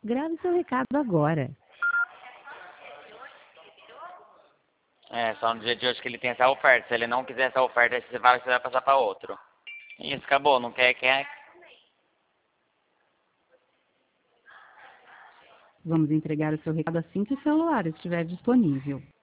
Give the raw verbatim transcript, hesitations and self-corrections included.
Grave seu recado agora. É, só no dia de hoje que ele tem essa oferta. Se ele não quiser essa oferta, aí você fala que você vai passar para outro. Isso, acabou. Não quer, quer. Vamos entregar o seu recado assim que o celular estiver disponível.